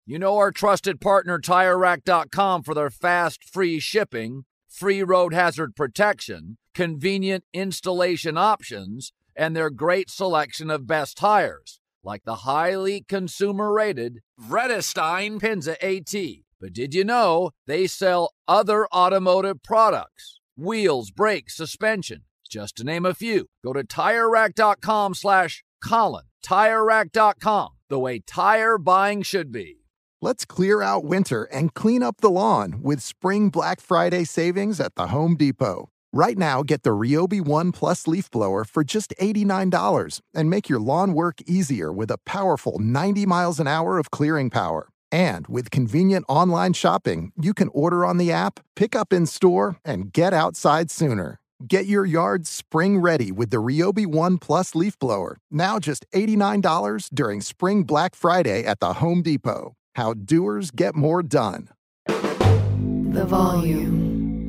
You know our trusted partner TireRack.com for their fast, free shipping, free road hazard protection, convenient installation options, and their great selection of best tires, like the highly consumer-rated Vredestein Pinza AT. But did you know they sell other automotive products? Wheels, brakes, suspension, just to name a few. Go to TireRack.com/Colin. TireRack.com, the way tire buying should be. Let's clear out winter and clean up the lawn with Spring Black Friday savings at the Home Depot. Right now, get the Ryobi One Plus leaf blower for just $89 and make your lawn work easier with a powerful 90 miles an hour of clearing power. And with convenient online shopping, you can order on the app, pick up in store, and get outside sooner. Get your yard spring ready with the Ryobi One Plus leaf blower, now just $89 during Spring Black Friday at the Home Depot. How doers get more done. The Volume.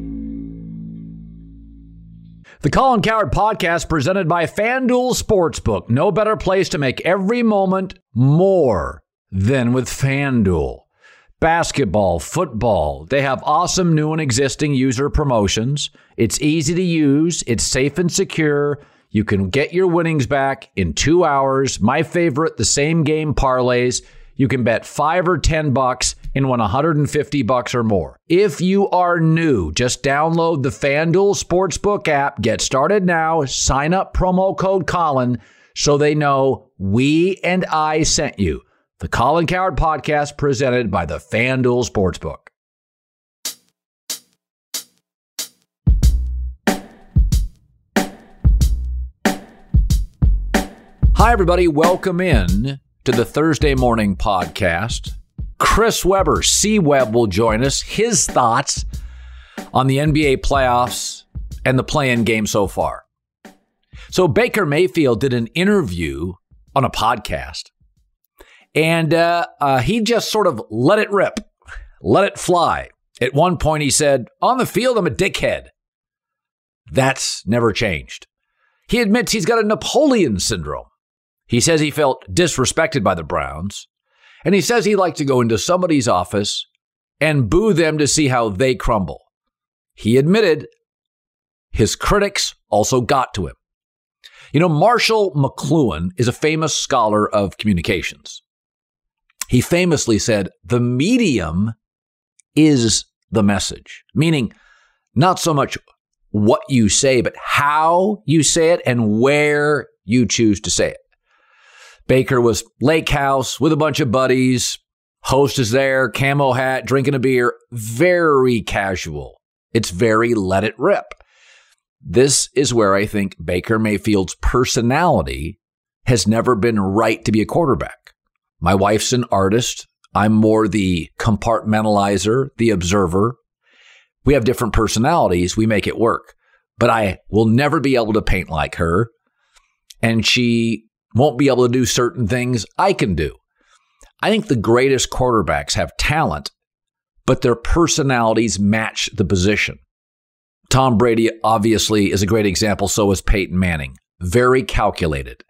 The Colin Cowherd Podcast presented by FanDuel Sportsbook. No better place to make every moment more than with FanDuel. Basketball, football, they have awesome new and existing user promotions. It's easy to use. It's safe and secure. You can get your winnings back in 2 hours. My favorite, the same game parlays. You can bet $5 or $10 and win $150 or more. If you are new, just download the FanDuel Sportsbook app. Get started now. Sign up promo code Colin so they know we and I sent you. The Colin Cowherd Podcast presented by the FanDuel Sportsbook. Hi, everybody. Welcome in to the Thursday morning podcast. Chris Webber, C-Web, will join us. His thoughts on the NBA playoffs and the play-in game so far. So Baker Mayfield did an interview on a podcast, and he just sort of let it rip, let it fly. At one point he said, on the field, I'm a dickhead. That's never changed. He admits he's got a Napoleon syndrome. He says he felt disrespected by the Browns, and he says he'd like to go into somebody's office and boo them to see how they crumble. He admitted his critics also got to him. You know, Marshall McLuhan is a famous scholar of communications. He famously said, the medium is the message, meaning not so much what you say, but how you say it and where you choose to say it. Baker was lake house with a bunch of buddies. Host is there, camo hat, drinking a beer. Very casual. It's very let it rip. This is where I think Baker Mayfield's personality has never been right to be a quarterback. My wife's an artist. I'm more the compartmentalizer, the observer. We have different personalities. We make it work. But I will never be able to paint like her. And she won't be able to do certain things I can do. I think the greatest quarterbacks have talent, but their personalities match the position. Tom Brady obviously is a great example. So is Peyton Manning. Very calculated,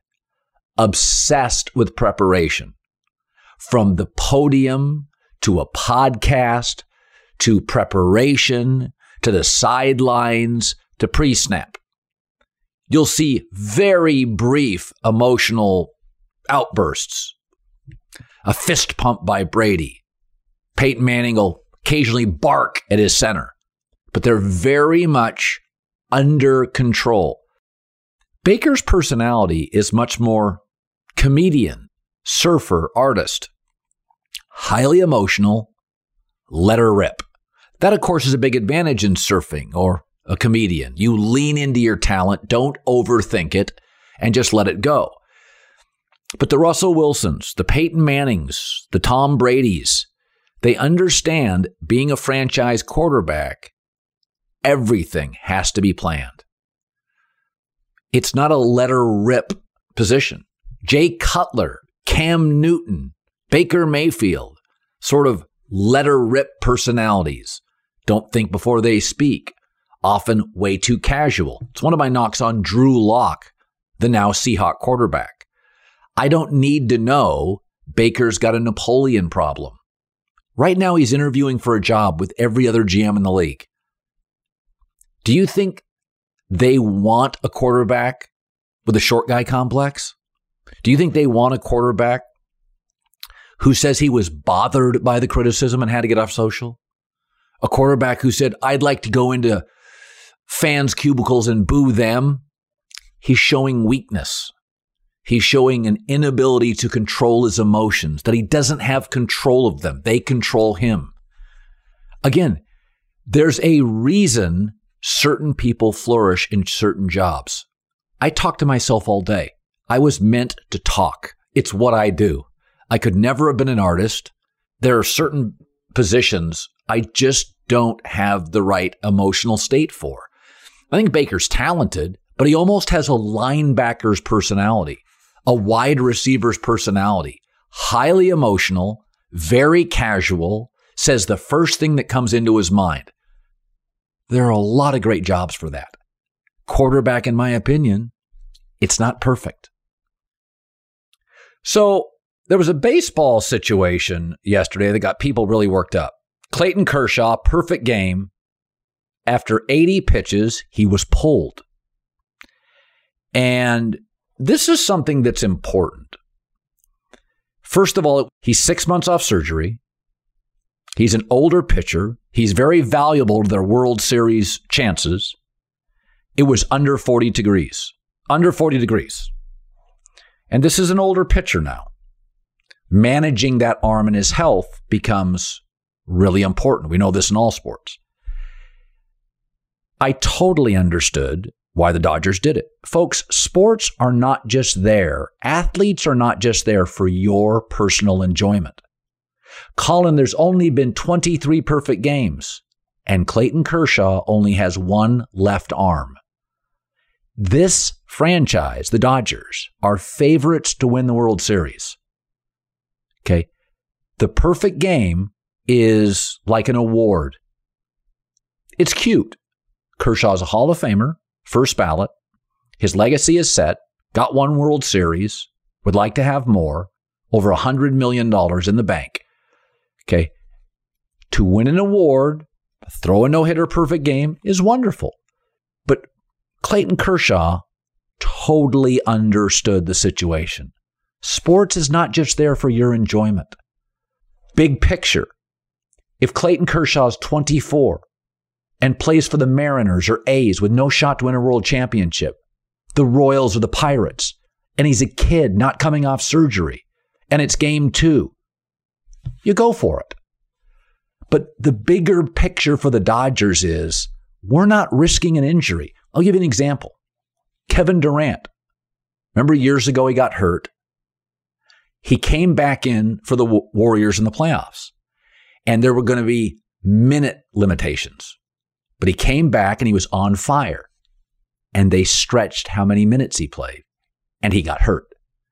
obsessed with preparation. From the podium to a podcast to preparation to the sidelines to pre-snap. You'll see very brief emotional outbursts. A fist pump by Brady. Peyton Manning will occasionally bark at his center, but they're very much under control. Baker's personality is much more comedian, surfer, artist. Highly emotional, let her rip. That, of course, is a big advantage in surfing or a comedian. You lean into your talent, don't overthink it, and just let it go. But the Russell Wilsons, the Peyton Mannings, the Tom Bradys, they understand being a franchise quarterback, everything has to be planned. It's not a let her rip position. Jay Cutler, Cam Newton, Baker Mayfield, sort of let her rip personalities. Don't think before they speak. Often way too casual. It's one of my knocks on Drew Lock, the now Seahawk quarterback. I don't need to know Baker's got a Napoleon problem. Right now, he's interviewing for a job with every other GM in the league. Do you think they want a quarterback with a short guy complex? Do you think they want a quarterback who says he was bothered by the criticism and had to get off social? A quarterback who said, I'd like to go into fans' cubicles and boo them? He's showing weakness. He's showing an inability to control his emotions, that he doesn't have control of them. They control him. Again, there's a reason certain people flourish in certain jobs. I talk to myself all day. I was meant to talk. It's what I do. I could never have been an artist. There are certain positions I just don't have the right emotional state for. I think Baker's talented, but he almost has a linebacker's personality, a wide receiver's personality, highly emotional, very casual, says the first thing that comes into his mind. There are a lot of great jobs for that. Quarterback, in my opinion, it's not perfect. So there was a baseball situation yesterday that got people really worked up. Clayton Kershaw, perfect game. After 80 pitches, he was pulled. And this is something that's important. First of all, he's 6 months off surgery. He's an older pitcher. He's very valuable to their World Series chances. It was under 40 degrees. Under 40 degrees. And this is an older pitcher now. Managing that arm and his health becomes really important. We know this in all sports. I totally understood why the Dodgers did it. Folks, sports are not just there. Athletes are not just there for your personal enjoyment. Colin, there's only been 23 perfect games, and Clayton Kershaw only has one left arm. This franchise, the Dodgers, are favorites to win the World Series. Okay? The perfect game is like an award. It's cute. Kershaw's a Hall of Famer, first ballot. His legacy is set, got one World Series, would like to have more, over $100 million in the bank. Okay. To win an award, throw a no-hitter perfect game is wonderful. But Clayton Kershaw totally understood the situation. Sports is not just there for your enjoyment. Big picture. If Clayton Kershaw's 24 and plays for the Mariners or A's with no shot to win a world championship, the Royals or the Pirates, and he's a kid not coming off surgery, and it's game 2, you go for it. But the bigger picture for the Dodgers is we're not risking an injury. I'll give you an example. Kevin Durant. Remember years ago he got hurt. He came back in for the Warriors in the playoffs, and there were going to be minute limitations. But he came back and he was on fire, and they stretched how many minutes he played, and he got hurt.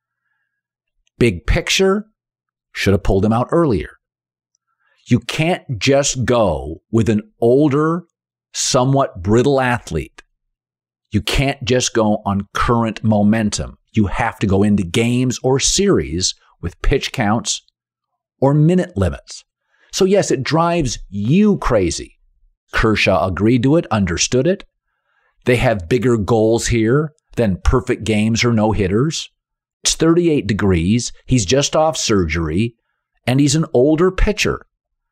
Big picture, should have pulled him out earlier. You can't just go with an older, somewhat brittle athlete. You can't just go on current momentum. You have to go into games or series with pitch counts or minute limits. So yes, it drives you crazy. Kershaw agreed to it, understood it. They have bigger goals here than perfect games or no-hitters. It's 38 degrees. He's just off surgery, and he's an older pitcher.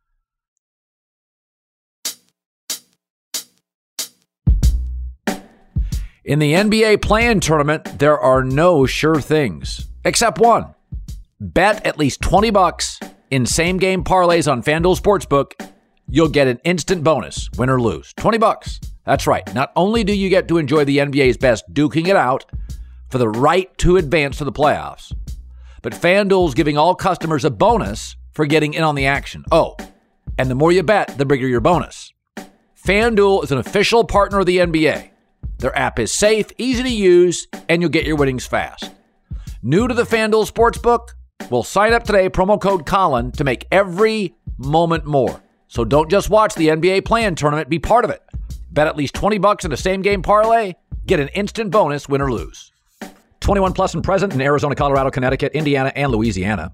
In the NBA play-in tournament, there are no sure things, except one. Bet at least $20 in same-game parlays on FanDuel Sportsbook. You'll get an instant bonus, win or lose. $20. That's right. Not only do you get to enjoy the NBA's best duking it out for the right to advance to the playoffs, but FanDuel's giving all customers a bonus for getting in on the action. Oh, and the more you bet, the bigger your bonus. FanDuel is an official partner of the NBA. Their app is safe, easy to use, and you'll get your winnings fast. New to the FanDuel Sportsbook? Well, sign up today, promo code Colin, to make every moment more. So don't just watch the NBA play-in tournament, be part of it. Bet at least $20 in a same-game parlay, get an instant bonus, win or lose. 21 plus and present in Arizona, Colorado, Connecticut, Indiana, and Louisiana.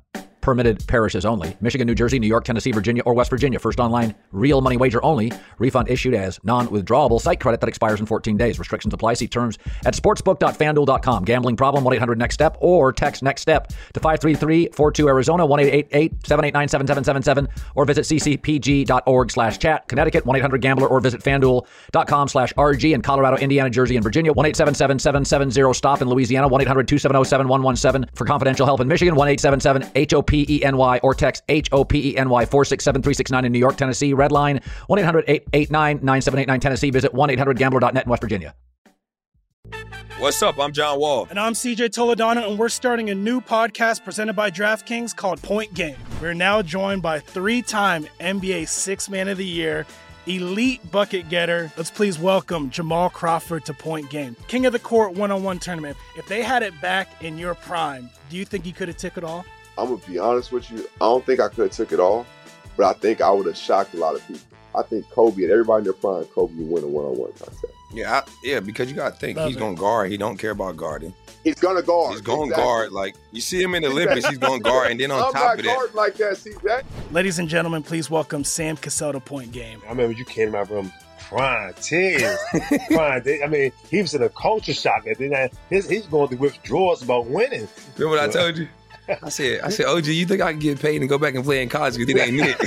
permitted parishes only. Michigan, New Jersey, New York, Tennessee, Virginia, or West Virginia. First online real money wager only. Refund issued as non-withdrawable site credit that expires in 14 days. Restrictions apply. See terms at sportsbook.fanduel.com. Gambling problem? 1-800-NEXT-STEP or text NEXT STEP to 533-42 Arizona 1-888-789-7777 or visit ccpg.org/chat. Connecticut 1-800-GAMBLER or visit fanduel.com/RG. In Colorado, Indiana, Jersey, and Virginia 1-877-770-STOP. In Louisiana 1-800-270-7117. For confidential help in Michigan 1-877-HOPENY or text HOPENY 467-369. In New York, Tennessee, Redline 1-800-889-9789. Tennessee. Visit 1-800-GAMBLER.net in West Virginia. What's up? I'm John Wall. And I'm CJ Toledano, and we're starting a new podcast presented by DraftKings called Point Game. We're now joined by three-time NBA Sixth Man of the Year, elite bucket getter. Let's please welcome Jamal Crawford to Point Game. King of the Court one-on-one tournament. If they had it back in your prime, do you think you could have took it all? I'm going to be honest with you. I don't think I could have took it all, but I think I would have shocked a lot of people. I think Kobe and everybody in their prime, Kobe would win a one-on-one contest. Yeah, because you got to think. He's going to guard. He don't care about guarding. He's going to guard. He's going to guard. Like, you see him in the Olympics, he's going to guard. And then on top of that. I'm not guarding like that, CJ. Ladies and gentlemen, please welcome Sam Cassell to Point Game. I remember you came out from crying, tears, crying. I mean, he was in a culture shock. And then he's going through withdrawals about winning. Remember what I told you? I said, OG, you think I can get paid and go back and play in college because it ain't it?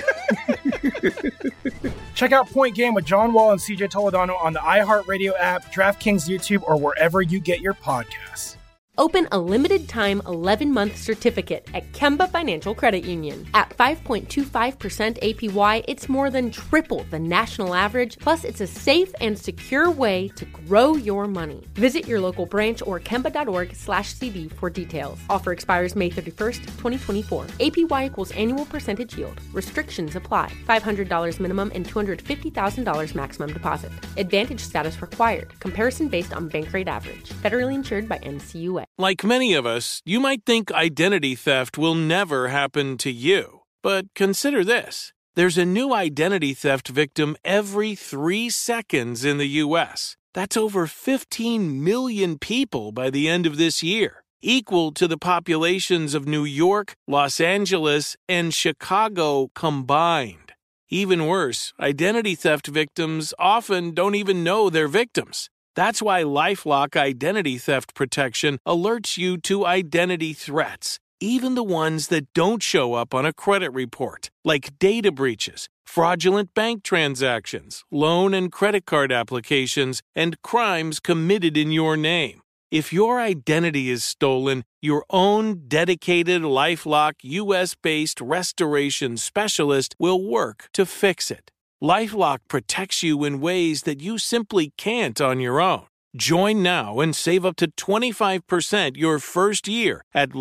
Check out Point Game with John Wall and CJ Toledano on the iHeartRadio app, DraftKings YouTube, or wherever you get your podcasts. Open a limited-time 11-month certificate at Kemba Financial Credit Union. At 5.25% APY, it's more than triple the national average, plus it's a safe and secure way to grow your money. Visit your local branch or kemba.org/cb for details. Offer expires May 31st, 2024. APY equals annual percentage yield. Restrictions apply. $500 minimum and $250,000 maximum deposit. Advantage status required. Comparison based on bank rate average. Federally insured by NCUA. Like many of us, you might think identity theft will never happen to you. But consider this. There's a new identity theft victim every 3 seconds in the U.S. That's over 15 million people by the end of this year, equal to the populations of New York, Los Angeles, and Chicago combined. Even worse, identity theft victims often don't even know they're victims. That's why LifeLock Identity Theft Protection alerts you to identity threats, even the ones that don't show up on a credit report, like data breaches, fraudulent bank transactions, loan and credit card applications, and crimes committed in your name. If your identity is stolen, your own dedicated LifeLock U.S.-based restoration specialist will work to fix it. LifeLock protects you in ways that you simply can't on your own. Join now and save up to 25% your first year at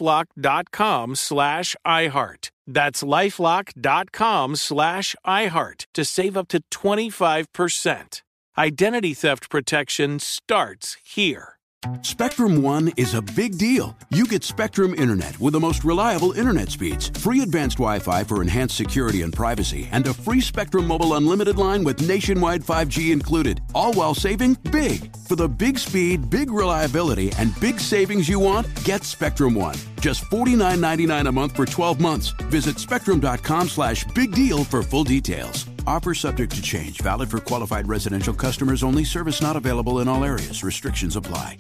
LifeLock.com/iHeart. That's LifeLock.com/iHeart to save up to 25%. Identity theft protection starts here. Spectrum One is a big deal. You get Spectrum Internet with the most reliable internet speeds, free advanced Wi-Fi for enhanced security and privacy, and a free Spectrum Mobile Unlimited line with nationwide 5G included, all while saving big. For the big speed, big reliability, and big savings you want, get Spectrum One. Just $49.99 a month for 12 months. Visit spectrum.com/big deal for full details. Offer subject to change. Valid for qualified residential customers only. Service not available in all areas. Restrictions apply.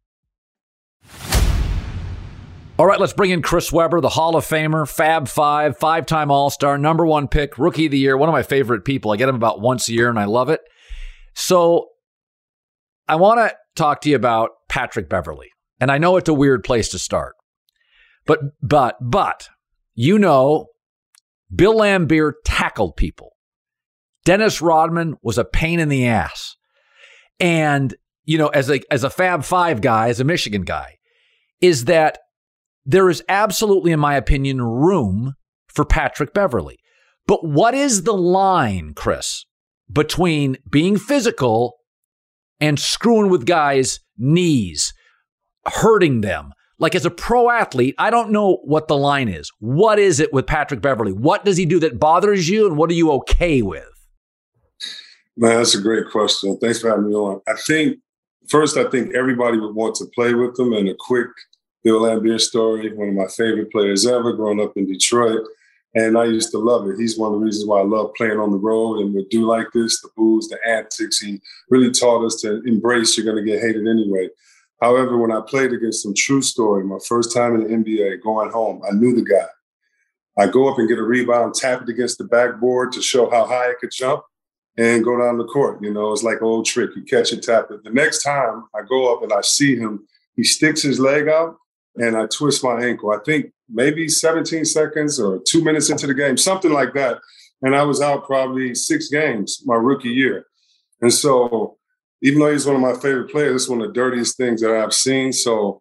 All right, let's bring in Chris Webber, the Hall of Famer, Fab Five, 5-time All-Star, number 1 pick, Rookie of the Year, one of my favorite people. I get him about once a year, and I love it. So I want to talk to you about Patrick Beverley. And I know it's a weird place to start. But you know, Bill Laimbeer tackled people. Dennis Rodman was a pain in the ass. And, you know, as a Fab Five guy, as a Michigan guy, is that there is absolutely, in my opinion, room for Patrick Beverley. But what is the line, Chris, between being physical and screwing with guys' knees, hurting them? Like, as a pro athlete, I don't know what the line is. What is it with Patrick Beverley? What does he do that bothers you, and what are you okay with? Man, that's a great question. Thanks for having me on. I think everybody would want to play with him in a quick Bill Laimbeer story, one of my favorite players ever, growing up in Detroit. And I used to love it. He's one of the reasons why I love playing on the road and would do like this, the booze, the antics. He really taught us to embrace you're going to get hated anyway. However, when I played against him, true story, my first time in the NBA, going home, I knew the guy. I go up and get a rebound, tap it against the backboard to show how high I could jump and go down the court. You know, it's like an old trick. You catch it, tap it. The next time I go up and I see him, he sticks his leg out and I twist my ankle. I think maybe 17 seconds or 2 minutes into the game, something like that. And I was out probably 6 games my rookie year. And so even though he's one of my favorite players, it's one of the dirtiest things that I've seen. So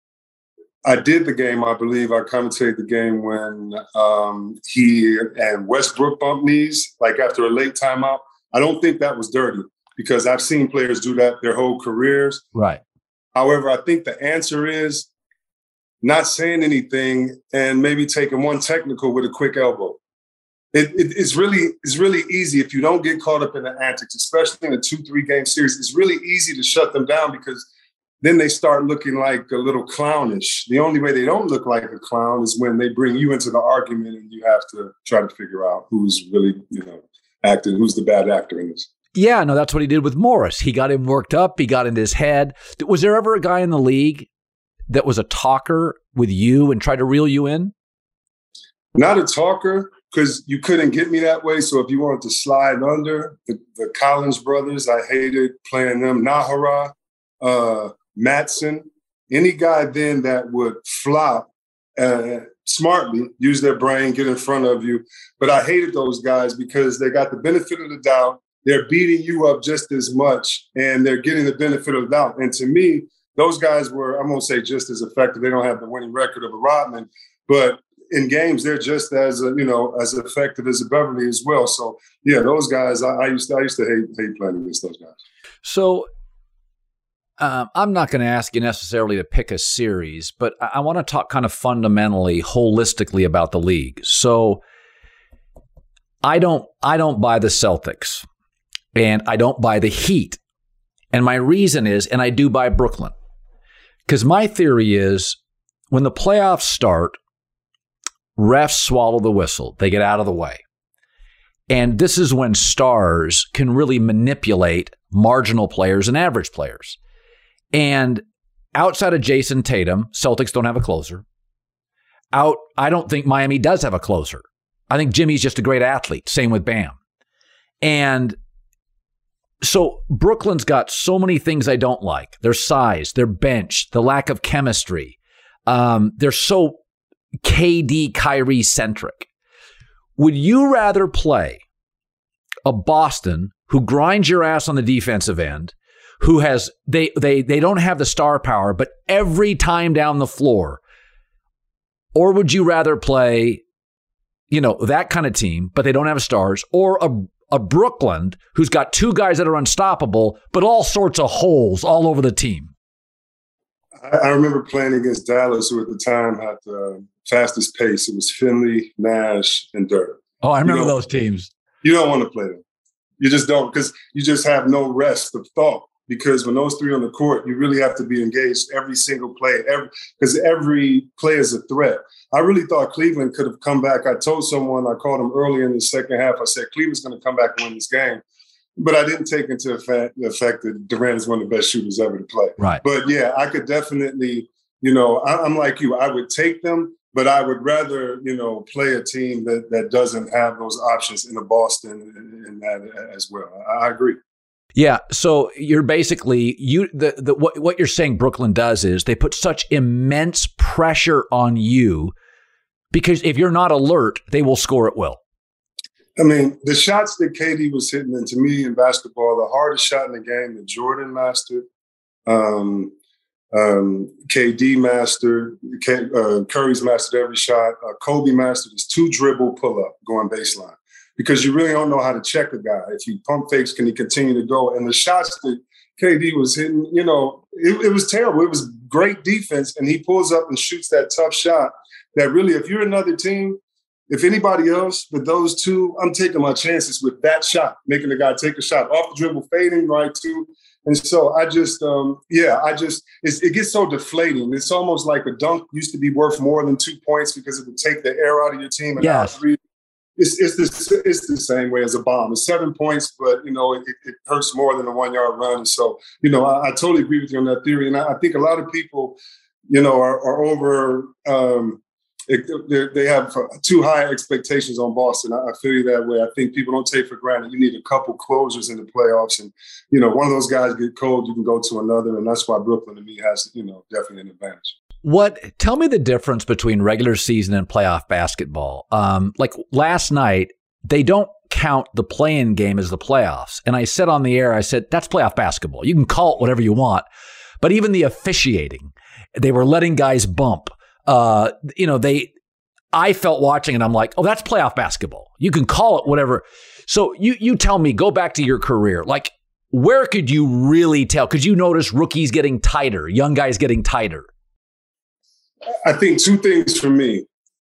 I did the game, I believe. I commentated the game when he and Westbrook bumped knees, like after a late timeout. I don't think that was dirty because I've seen players do that their whole careers. Right. However, I think the answer is not saying anything and maybe taking one technical with a quick elbow. It's really easy if you don't get caught up in the antics, especially in a 2-3 game series. It's really easy to shut them down because then they start looking like a little clownish. The only way they don't look like a clown is when they bring you into the argument and you have to try to figure out who's really, acting, who's the bad actor in this. Yeah, no, that's what he did with Morris. He got him worked up. He got in his head. Was there ever a guy in the league that was a talker with you and tried to reel you in? Not a talker, because you couldn't get me that way. So if you wanted to slide under, the Collins brothers, I hated playing them. Nahara, Matson, any guy then that would flop smartly, use their brain, get in front of you. But I hated those guys because they got the benefit of the doubt. They're beating you up just as much, and they're getting the benefit of the doubt. And to me, those guys were, I'm going to say, just as effective. They don't have the winning record of a Rodman, but in games, they're just as as effective as a Beverly as well. So yeah, those guys, I used to hate playing against those guys. So I'm not going to ask you necessarily to pick a series, but I want to talk kind of fundamentally, holistically about the league. So I don't buy the Celtics, and I don't buy the Heat, and my reason is, and I do buy Brooklyn, because my theory is when the playoffs start, refs swallow the whistle. They get out of the way. And this is when stars can really manipulate marginal players and average players. And outside of Jason Tatum, Celtics don't have a closer. I don't think Miami does have a closer. I think Jimmy's just a great athlete. Same with Bam. And so Brooklyn's got so many things I don't like. Their size, their bench, the lack of chemistry. They're so KD Kyrie centric. Would you rather play a Boston who grinds your ass on the defensive end, who has they don't have the star power, but every time down the floor, or would you rather play, that kind of team, but they don't have stars, or a Brooklyn who's got 2 guys that are unstoppable, but all sorts of holes all over the team? I remember playing against Dallas, who at the time had the fastest pace. It was Finley, Nash, and Dirk. Oh, I remember those teams. You don't want to play them. You just don't, because you just have no rest of thought. Because when those 3 on the court, you really have to be engaged every single play, because every play is a threat. I really thought Cleveland could have come back. I told someone, I called him early in the second half, I said, Cleveland's going to come back and win this game. But I didn't take into the fact that Durant is one of the best shooters ever to play. Right. But yeah, I could definitely, I'm like you. I would take them, but I would rather, play a team that doesn't have those options in a Boston and that as well. I agree. Yeah. So you're basically what you're saying Brooklyn does is they put such immense pressure on you because if you're not alert, they will score at will. I mean, the shots that KD was hitting, and to me in basketball, the hardest shot in the game that Jordan mastered, KD mastered, Curry's mastered every shot, Kobe mastered his 2 dribble pull-up going baseline. Because you really don't know how to check a guy. If he pump fakes, can he continue to go? And the shots that KD was hitting, it was terrible. It was great defense, and he pulls up and shoots that tough shot that really, if you're another team, if anybody else but those 2, I'm taking my chances with that shot, making the guy take a shot off the dribble, fading right to. And so I just, it gets so deflating. It's almost like a dunk used to be worth more than 2 points because it would take the air out of your team. And yes. It's the same way as a bomb. It's 7 points, but, it hurts more than a 1 yard run. And so, I totally agree with you on that theory. And I think a lot of people, are over, they have too high expectations on Boston. I feel you that way. I think people don't take for granted. You need a couple closers in the playoffs. And, one of those guys get cold, you can go to another. And that's why Brooklyn, to me, has, definitely an advantage. Tell me the difference between regular season and playoff basketball. Like last night, they don't count the play-in game as the playoffs. And I said on the air, I said, that's playoff basketball. You can call it whatever you want. But even the officiating, they were letting guys bump. I felt watching and I'm like, oh, that's playoff basketball. You can call it whatever. So you tell me, go back to your career. Like, where could you really tell? Could you notice rookies getting tighter, young guys getting tighter? I think two things for me.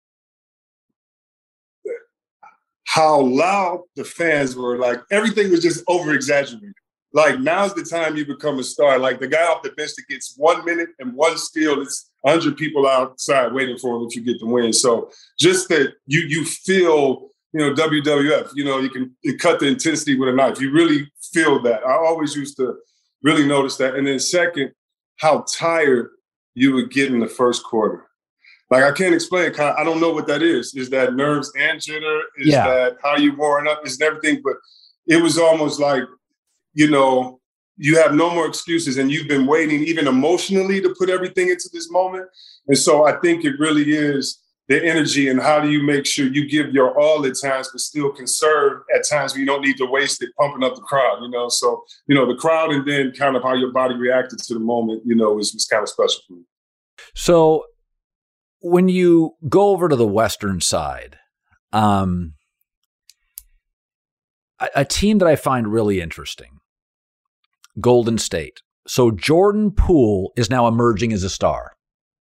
How loud the fans were. Like, everything was just over-exaggerated. Like, now's the time you become a star. Like, the guy off the bench that gets 1 minute and one steal, it's 100 people outside waiting for him if you get the win. So just that you feel, WWF, you cut the intensity with a knife. You really feel that. I always used to really notice that. And then second, how tired you would get in the first quarter. Like, I can't explain it. I don't know what that is. Is that nerves and jitter? Is that how you warming up? Is everything? But it was almost like, you have no more excuses and you've been waiting even emotionally to put everything into this moment. And so I think it really is the energy and how do you make sure you give your all at times, but still conserve at times where you don't need to waste it pumping up the crowd, So, the crowd and then kind of how your body reacted to the moment, was kind of special for me. So when you go over to the Western side, a team that I find really interesting, Golden State. So Jordan Poole is now emerging as a star.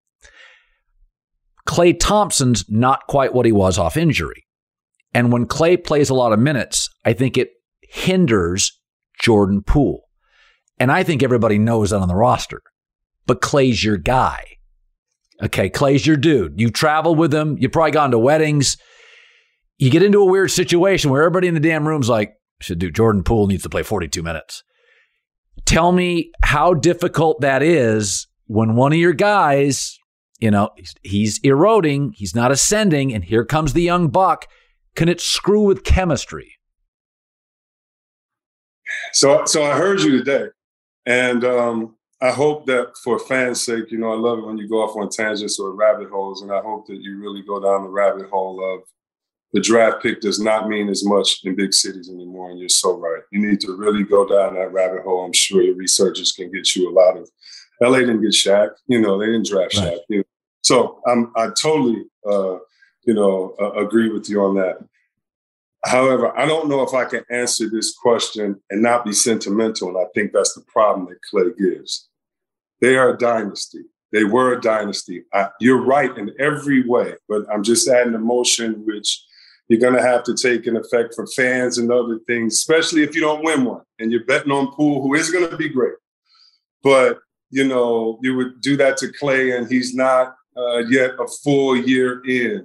Klay Thompson's not quite what he was off injury. And when Klay plays a lot of minutes, I think it hinders Jordan Poole. And I think everybody knows that on the roster. But Klay's your guy. Okay, Klay's your dude. You travel with him. You've probably gone to weddings. You get into a weird situation where everybody in the damn room's like, Jordan Poole needs to play 42 minutes. Tell me how difficult that is when one of your guys, he's eroding, he's not ascending, and here comes the young buck. Can it screw with chemistry? So I heard you today, and I hope that for fans' sake, I love it when you go off on tangents or rabbit holes, and I hope that you really go down the rabbit hole of the draft pick does not mean as much in big cities anymore, and you're so right. You need to really go down that rabbit hole. I'm sure your researchers can get you a lot of. LA didn't get Shaq, they didn't draft Shaq. So I totally, agree with you on that. However, I don't know if I can answer this question and not be sentimental, and I think that's the problem that Klay gives. They are a dynasty. They were a dynasty. You're right in every way, but I'm just adding emotion, which you're going to have to take in effect for fans and other things, especially if you don't win one and you're betting on Poole, who is going to be great. But, you would do that to Klay, and he's not yet a full year in.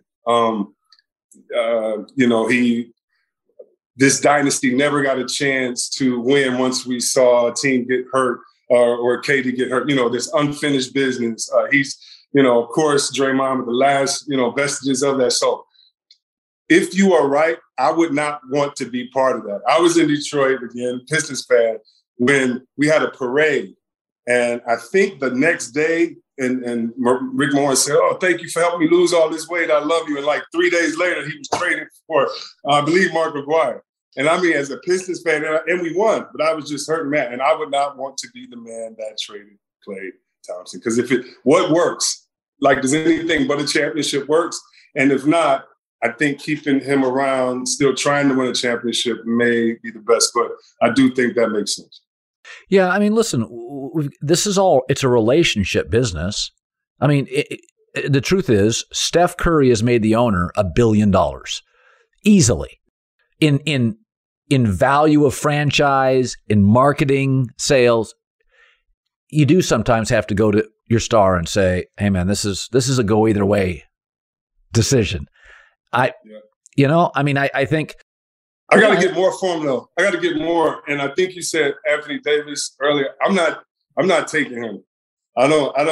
This dynasty never got a chance to win once we saw a team get hurt or KD get hurt. This unfinished business. He's, of course, Draymond with the last, vestiges of that. So if you are right, I would not want to be part of that. I was in Detroit, again, Pistons fan, when we had a parade. And I think the next day, and Rick Morris said, "Oh, thank you for helping me lose all this weight. I love you." And like 3 days later, he was traded for, I believe, Mark McGuire. And I mean, as a Pistons fan, and we won, but I was just hurting, man. And I would not want to be the man that traded Klay Thompson. Because what works? Like, does anything but a championship works? And if not, I think keeping him around, still trying to win a championship may be the best. But I do think that makes sense. Yeah, I mean, listen, it's a relationship business. I mean, the truth is, Steph Curry has made the owner $1 billion easily in value of franchise, in marketing, sales. you do sometimes have to go to your star and say, hey, man, this is a go either way decision. I think. I got to get more from though. I got to get more. And I think you said Anthony Davis earlier. I'm not taking him. I'm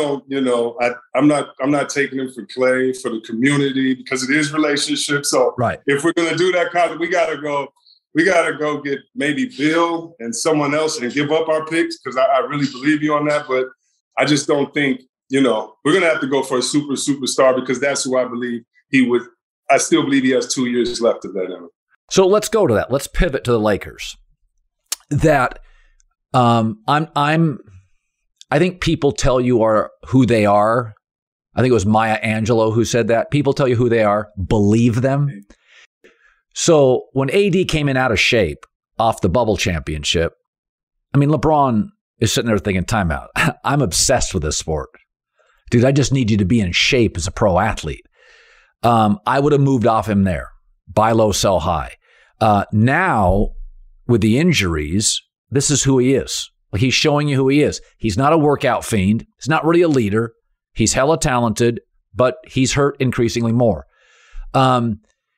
not taking him for Clay, for the community, because it is relationships. So if we're going to do that kind of, we got to go get maybe Bill and someone else and give up our picks, because I really believe you on that. But I just don't think, we're going to have to go for a superstar, because that's who I believe he would. I still believe he has 2 years left of that in him. So let's go to that. Let's pivot to the Lakers. That I think people tell you are who they are. I think it was Maya Angelou who said that. People tell you who they are, believe them. So when AD came in out of shape off the bubble championship, I mean, LeBron is sitting there thinking, timeout. I'm obsessed with this sport. Dude, I just need you to be in shape as a pro athlete. I would have moved off him there. Buy low, sell high. Now, with the injuries, this is who he is. Like, he's showing you who he is. He's not a workout fiend. He's not really a leader. He's hella talented, but he's hurt increasingly more. What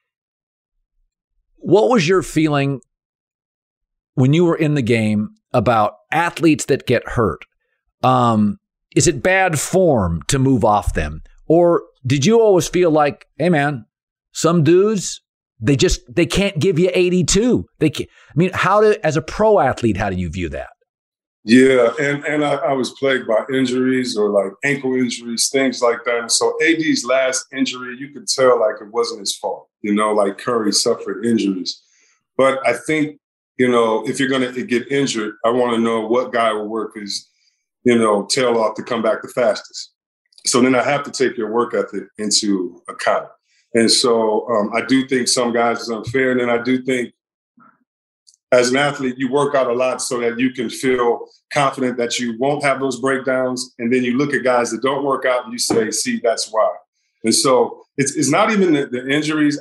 was your feeling when you were in the game about athletes that get hurt? Is it bad form to move off them? Or did you always feel like, hey, man, some dudes, they can't give you 82. As a pro athlete, how do you view that? Yeah, and I was plagued by injuries or like ankle injuries, things like that. And so AD's last injury, you could tell like it wasn't his fault, like Curry suffered injuries. But I think, if you're going to get injured, I want to know what guy will work his, tail off to come back the fastest. So then I have to take your work ethic into account. And so I do think some guys is unfair. And then I do think, as an athlete, you work out a lot so that you can feel confident that you won't have those breakdowns. And then you look at guys that don't work out and you say, see, that's why. And so it's not even the injuries.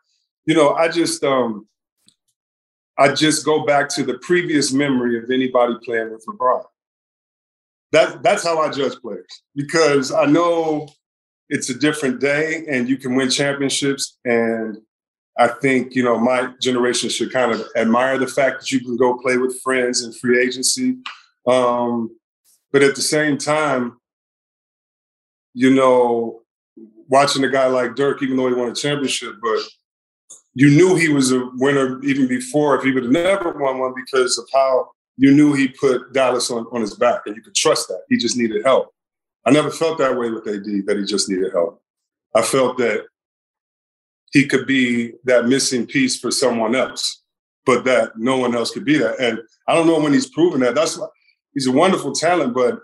I just go back to the previous memory of anybody playing with LeBron. That's how I judge players, because I know it's a different day and you can win championships. And I think, my generation should kind of admire the fact that you can go play with friends in free agency. But at the same time, watching a guy like Dirk, even though he won a championship, but you knew he was a winner even before if he would have never won one, because of how you knew he put Dallas on his back and you could trust that. He just needed help. I never felt that way with AD, that he just needed help. I felt that he could be that missing piece for someone else, but that no one else could be that. And I don't know when he's proven that. That's why he's a wonderful talent, but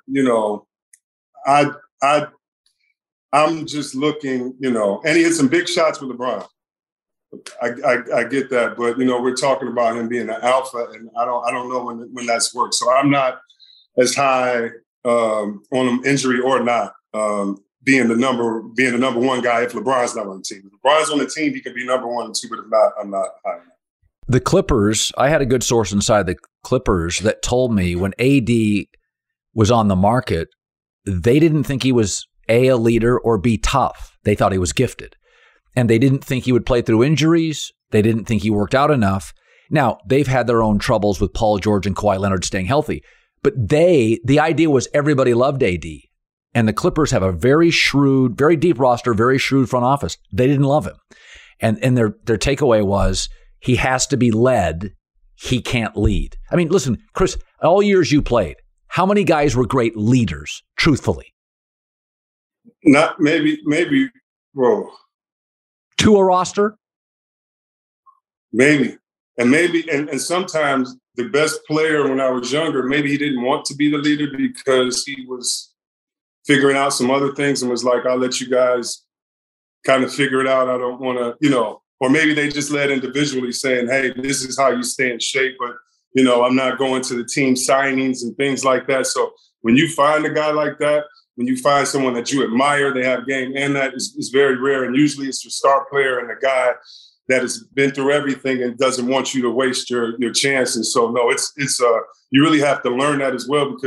I'm just looking, and he hit some big shots with LeBron. I get that, but we're talking about him being an alpha, and I don't know when that's worked. So I'm not as high on him, injury or not. Being the number one guy if LeBron's not on the team. If LeBron's on the team, he can be number 1 and 2, but if not, I'm not high enough. The Clippers, I had a good source inside the Clippers that told me when AD was on the market, they didn't think he was A, leader, or B, tough. They thought he was gifted. And they didn't think he would play through injuries. They didn't think he worked out enough. Now, they've had their own troubles with Paul George and Kawhi Leonard staying healthy. But the idea was everybody loved AD. And the Clippers have a very shrewd, very deep roster, very shrewd front office. They didn't love him. And their takeaway was he has to be led. He can't lead. I mean, listen, Chris, all years you played, how many guys were great leaders, truthfully? Not maybe, whoa. To a roster? Maybe. And sometimes the best player when I was younger, maybe he didn't want to be the leader because he was figuring out some other things and was like, I'll let you guys kind of figure it out. I don't want to, or maybe they just led individually saying, hey, this is how you stay in shape. But, I'm not going to the team signings and things like that. So when you find a guy like that, when you find someone that you admire, they have game, and that is very rare. And usually it's your star player and a guy that has been through everything and doesn't want you to waste your chance. And so, no, it's you really have to learn that as well, because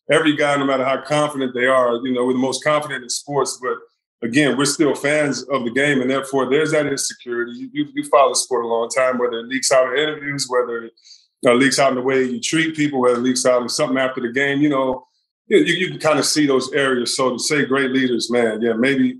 every guy, no matter how confident they are, you know, we're the most confident in sports, but again, we're still fans of the game, and therefore there's that insecurity. You follow the sport a long time, whether it leaks out in interviews, whether it leaks out in the way you treat people, whether it leaks out in something after the game, you know, you can kind of see those areas. So to say great leaders, man, maybe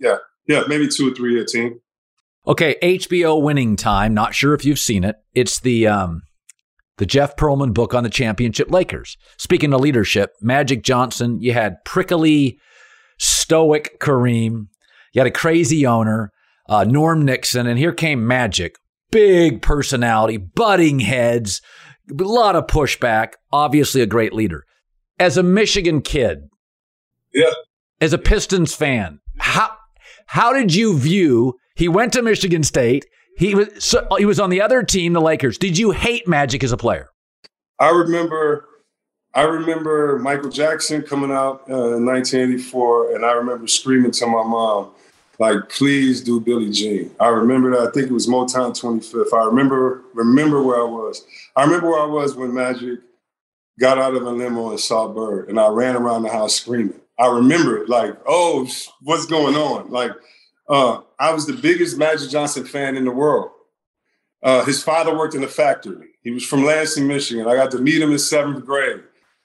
2 or 3 a team. Okay, HBO Winning Time. Not sure if you've seen it. It's the Jeff Pearlman book on the championship Lakers. Speaking of leadership, Magic Johnson, you had prickly, stoic Kareem. You had a crazy owner, Norm Nixon, and here came Magic. Big personality, butting heads, a lot of pushback, obviously a great leader. As a Michigan kid, as a Pistons fan, how did you view, he went to Michigan State, he was on the other team, the Lakers. Did you hate Magic as a player? I remember Michael Jackson coming out in 1984, and I remember screaming to my mom, like, please do Billie Jean. I remember that. I think it was Motown 25th. I remember where I was. I remember where I was when Magic got out of a limo and saw Bird, and I ran around the house screaming. I remember it like, oh, what's going on? Like, I was the biggest Magic Johnson fan in the world. His father worked in a factory. He was from Lansing, Michigan. I got to meet him in 7th grade.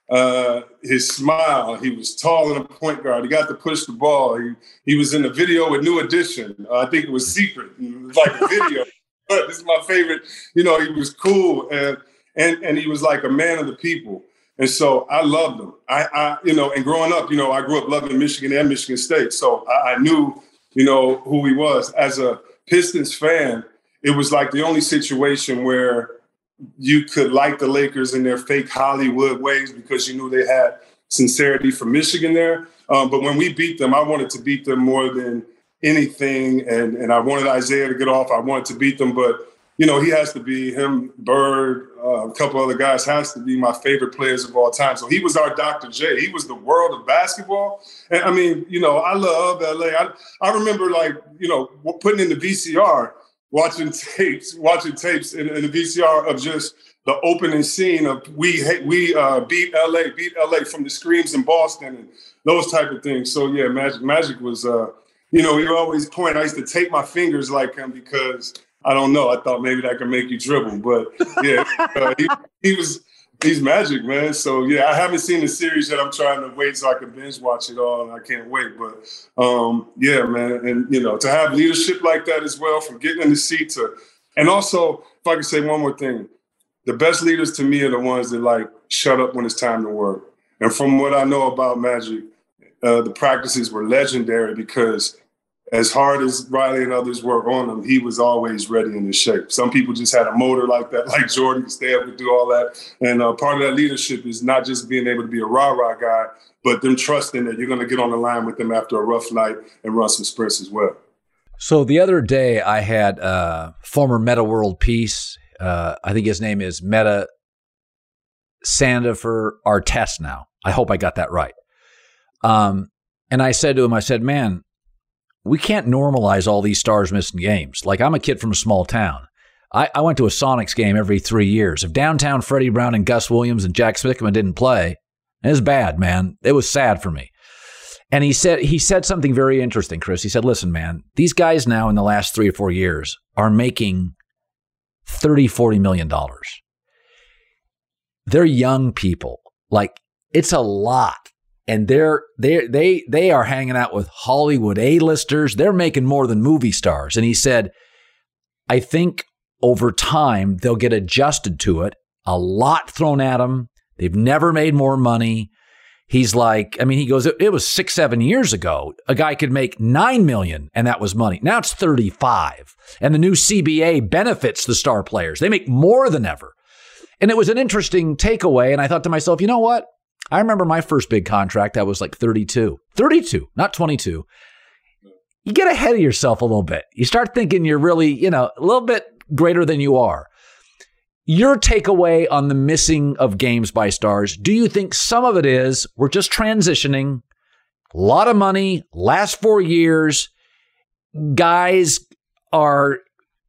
His smile, he was tall and a point guard. He got to push the ball. He was in the video with New Edition. I think it was Secret. It was like a video. But this is my favorite. You know, he was cool and he was like a man of the people. And so I loved him. And growing up, I grew up loving Michigan and Michigan State. So I knew, who he was. As a Pistons fan, it was like the only situation where you could like the Lakers in their fake Hollywood ways because you knew they had sincerity from Michigan there. But when we beat them, I wanted to beat them more than anything. And I wanted Isaiah to get off. I wanted to beat them. But, he has to be, him, Bird, a couple other guys has to be my favorite players of all time. So he was our Dr. J. He was the world of basketball. And I mean, I love LA. I remember putting in the VCR, watching tapes in the VCR of just the opening scene of we beat LA from the screams in Boston and those type of things. So yeah, Magic was, he would always point. I used to tape my fingers like him because I don't know. I thought maybe that could make you dribble, but yeah, he's Magic, man. So yeah, I haven't seen the series yet. I'm trying to wait so I can binge watch it all, and I can't wait. But yeah, man, and to have leadership like that as well, from getting in the seat to, and also if I could say one more thing, the best leaders to me are the ones that shut up when it's time to work. And from what I know about Magic, the practices were legendary because as hard as Riley and others were on him, he was always ready and in shape. Some people just had a motor like that, like Jordan, could stay up and do all that. And part of that leadership is not just being able to be a rah-rah guy, but them trusting that you're going to get on the line with them after a rough night and run some sprints as well. So the other day I had former Meta World Peace. I think his name is Meta Sandifer Artest now. I hope I got that right. And I said to him, man, we can't normalize all these stars missing games. Like, I'm a kid from a small town. I went to a Sonics game every 3 years. If downtown Freddie Brown and Gus Williams and Jack Spickman didn't play, it was bad, man. It was sad for me. And he said something very interesting, Chris. He said, listen, man, these guys now in the last 3 or 4 years are making $30-40 million. They're young people. Like, it's a lot. And they are hanging out with Hollywood A-listers. They're making more than movie stars. And he said, I think over time they'll get adjusted to it. A lot thrown at them. They've never made more money. He's like, he goes, it was 6-7 years ago. A guy could make $9 million and that was money. Now it's 35. And the new CBA benefits the star players. They make more than ever. And it was an interesting takeaway. And I thought to myself, you know what? I remember my first big contract, I was like 32, not 22. You get ahead of yourself a little bit. You start thinking you're really, a little bit greater than you are. Your takeaway on the missing of games by stars, do you think some of it is we're just transitioning, a lot of money, last 4 years, guys are,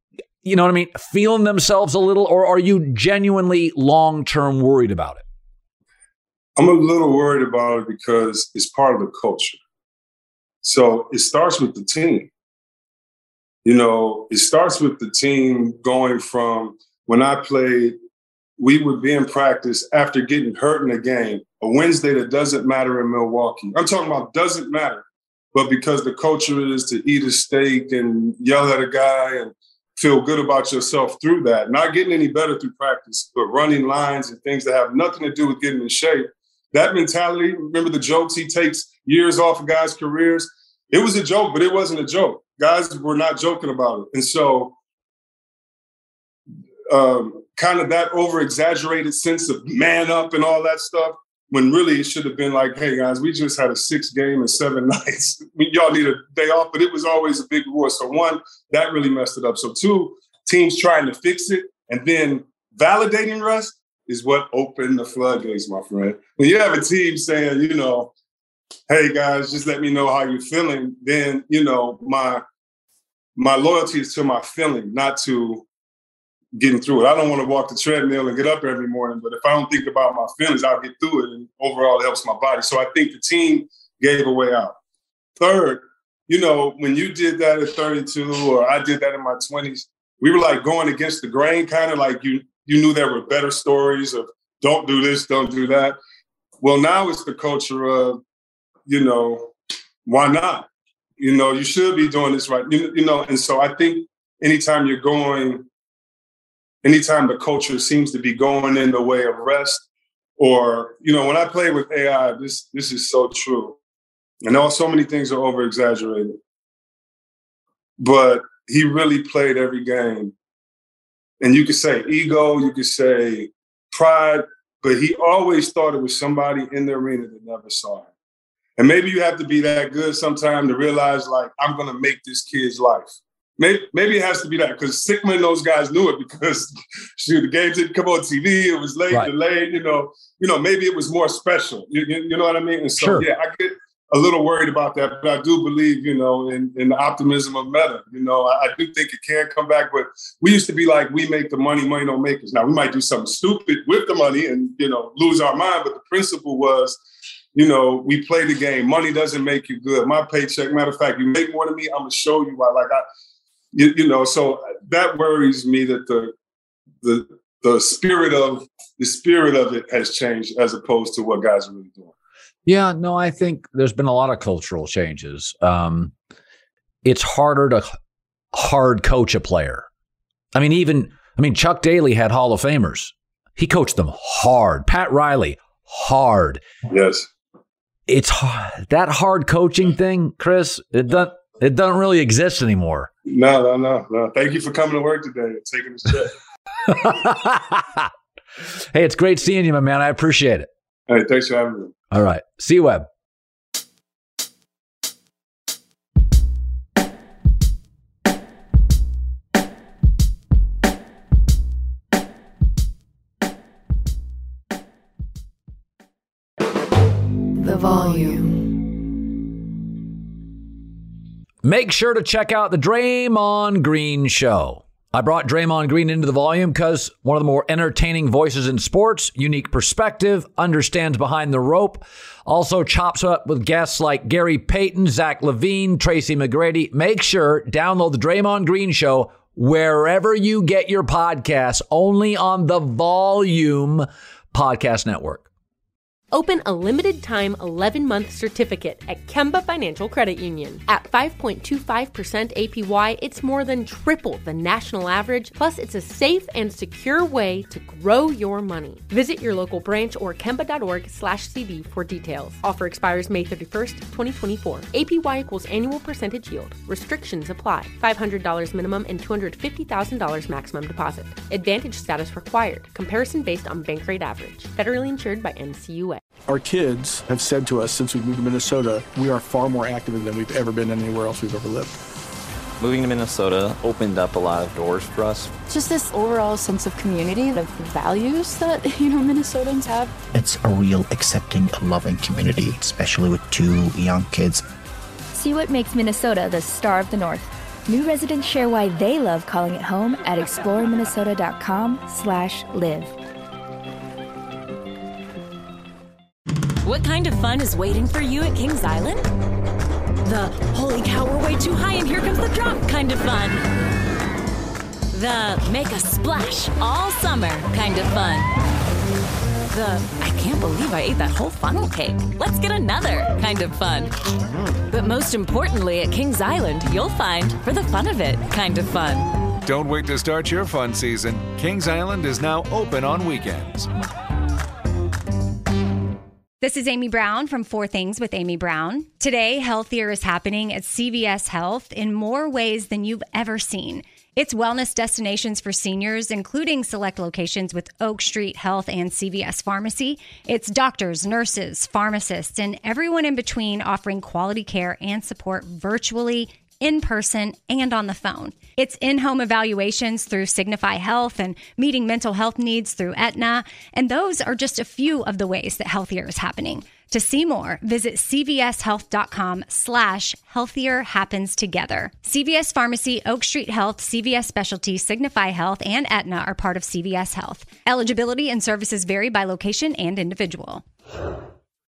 feeling themselves a little, or are you genuinely long-term worried about it? I'm a little worried about it because it's part of the culture. So it starts with the team. You know, it starts with the team going from when I played, we would be in practice after getting hurt in a game, a Wednesday that doesn't matter in Milwaukee. I'm talking about doesn't matter, but because the culture is to eat a steak and yell at a guy and feel good about yourself through that. Not getting any better through practice, but running lines and things that have nothing to do with getting in shape. That mentality, remember the jokes he takes years off of guys' careers? It was a joke, but it wasn't a joke. Guys were not joking about it. And so kind of that over-exaggerated sense of man up and all that stuff, when really it should have been like, hey, guys, we just had a 6 game in 7 nights. Y'all need a day off, but it was always a big reward. So 1, that really messed it up. So 2, teams trying to fix it and then validating rest is what opened the floodgates, my friend. When you have a team saying, you know, hey, guys, just let me know how you're feeling, then, you know, my loyalty is to my feeling, not to getting through it. I don't want to walk the treadmill and get up every morning, but if I don't think about my feelings, I'll get through it, and overall it helps my body. So I think the team gave a way out. Third, you know, when you did that at 32 or I did that in my 20s, we were like going against the grain, kind of like you knew there were better stories of don't do this, don't do that. Well, now it's the culture of, you know, why not? You know, you should be doing this right. You know, and so I think anytime the culture seems to be going in the way of rest, or, you know, when I play with AI, this is so true. I know so many things are over-exaggerated, but he really played every game. And you could say ego, you could say pride, but he always thought it was somebody in the arena that never saw him. And maybe you have to be that good sometime to realize, like, I'm going to make this kid's life. Maybe it has to be that, because Sigma and those guys knew it, because shoot, the game didn't come on TV. It was late, delayed. You know, maybe it was more special. You know what I mean? And so, sure. Yeah, I get a little worried about that, but I do believe, you know, in the optimism of Meta. You know, I do think it can come back, but we used to be like, we make the money, money don't make us. Now, we might do something stupid with the money and, you know, lose our mind, but the principle was, you know, we play the game. Money doesn't make you good. My paycheck, matter of fact, you make more than me, I'm going to show you why. You know, so that worries me that the spirit of it has changed as opposed to what guys are really doing. Yeah, no, I think there's been a lot of cultural changes. It's harder to hard coach a player. I mean, Chuck Daly had Hall of Famers. He coached them hard. Pat Riley, hard. Yes. It's hard. That hard coaching thing, Chris, it doesn't really exist anymore. No. Thank you for coming to work today and taking this check. Hey, it's great seeing you, my man. I appreciate it. Hey, thanks for having me. All right. See you, Webb. The Volume. Make sure to check out the Draymond Green Show. I brought Draymond Green into the Volume because one of the more entertaining voices in sports, unique perspective, understands behind the rope, also chops up with guests like Gary Payton, Zach LaVine, Tracy McGrady. Make sure download the Draymond Green Show wherever you get your podcasts, only on the Volume Podcast Network. Open a limited-time 11-month certificate at Kemba Financial Credit Union. At 5.25% APY, it's more than triple the national average, plus it's a safe and secure way to grow your money. Visit your local branch or kemba.org/CD for details. Offer expires May 31st, 2024. APY equals annual percentage yield. Restrictions apply. $500 minimum and $250,000 maximum deposit. Advantage status required. Comparison based on bank rate average. Federally insured by NCUA. Our kids have said to us since we moved to Minnesota, we are far more active than we've ever been anywhere else we've ever lived. Moving to Minnesota opened up a lot of doors for us. Just this overall sense of community, of values that, Minnesotans have. It's a real accepting, loving community, especially with 2 young kids. See what makes Minnesota the star of the North. New residents share why they love calling it home at exploreminnesota.com/live. What kind of fun is waiting for you at Kings Island? The holy cow, we're way too high and here comes the drop kind of fun. The make a splash all summer kind of fun. The I can't believe I ate that whole funnel cake. Let's get another kind of fun. But most importantly, at Kings Island, you'll find for the fun of it kind of fun. Don't wait to start your fun season. Kings Island is now open on weekends. This is Amy Brown from 4 Things with Amy Brown. Today, Healthier is happening at CVS Health in more ways than you've ever seen. It's wellness destinations for seniors, including select locations with Oak Street Health and CVS Pharmacy. It's doctors, nurses, pharmacists, and everyone in between offering quality care and support virtually, in person, and on the phone. It's in-home evaluations through Signify Health and meeting mental health needs through Aetna. And those are just a few of the ways that Healthier is happening. To see more, visit cvshealth.com/healthier happens together. CVS Pharmacy, Oak Street Health, CVS Specialty, Signify Health, and Aetna are part of CVS Health. Eligibility and services vary by location and individual.